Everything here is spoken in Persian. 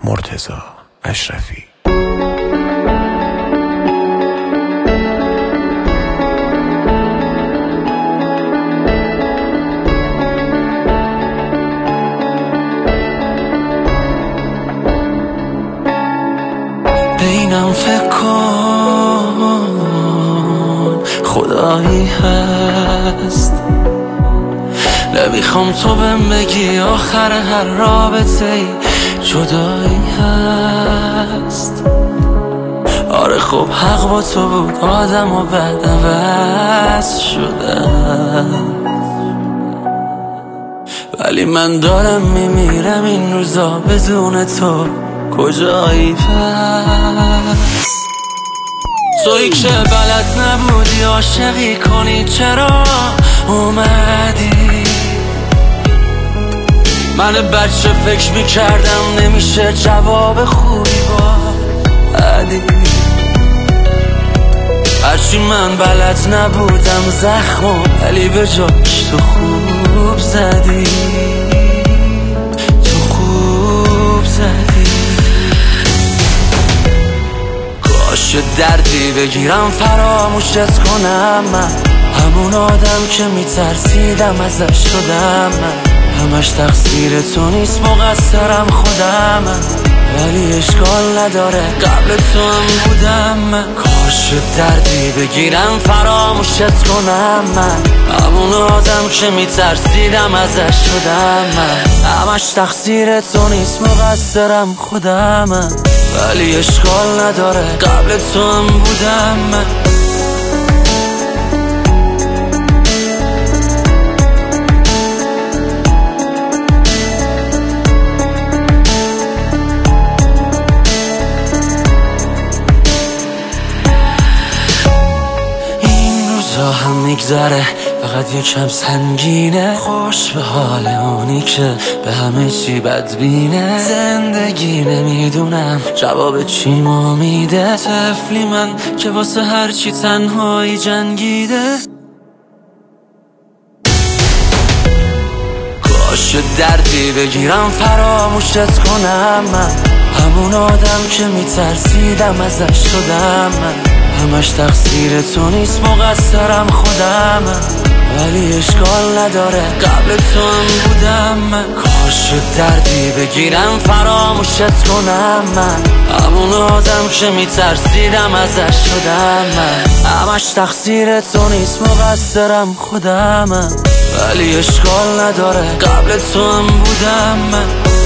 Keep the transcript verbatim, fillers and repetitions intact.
مرتضی اشرفی. بینم فکر کن خدایی هست، نمیخوام تو بهم بگی آخر هر رابطه ای جدایی هست. آره خب حق با تو بود، آدم و بعد عوض شدم، ولی من دارم میمیرم این روزا بدون تو کجایی پس. تویی که بلد نبودی عاشقی کنی چرا اومدی؟ من بچه فکر میکردم نمیشه جواب خوبی با عدی، هرچی من بلد نبودم زخمو ولی به جاش تو خوب زدی، تو خوب زدی. کاش دردی بگیرم فراموشت کنم، من همون آدم که میترسیدم ازش شدم، من همش تقصیر تو نیست مقصرم خودم، ولی اشکال نداره قبل تو هم بودم. من کاش دردی بگیرم فراموشت کنم، من همون آدم که میترسیدم ازش شدم، من همش تقصیر تو نیست مقصرم خودم، ولی اشکال نداره قبل تو هم بودم. من هم میگذره فقط یکم سنگینه، خوش به حال اونی که به همه چی بدبینه. زندگی نمیدونم جواب چی ما میده، طفلی من که واسه هر چی تنهایی جنگیده. کاش دردی بگیرم فراموشت کنم، من همون آدم که میترسیدم ازش شدم، من همش تقصیر تو نیست مقصرم خودم، ولی اشکال نداره قبل تو هم بودم. من کاش دردی بگیرم فراموشت کنم، من همون آدم که میترسیدم ازش شدم، من همش تقصیر تو نیست مقصرم خودم، ولی اشکال نداره قبل تو هم بودم. من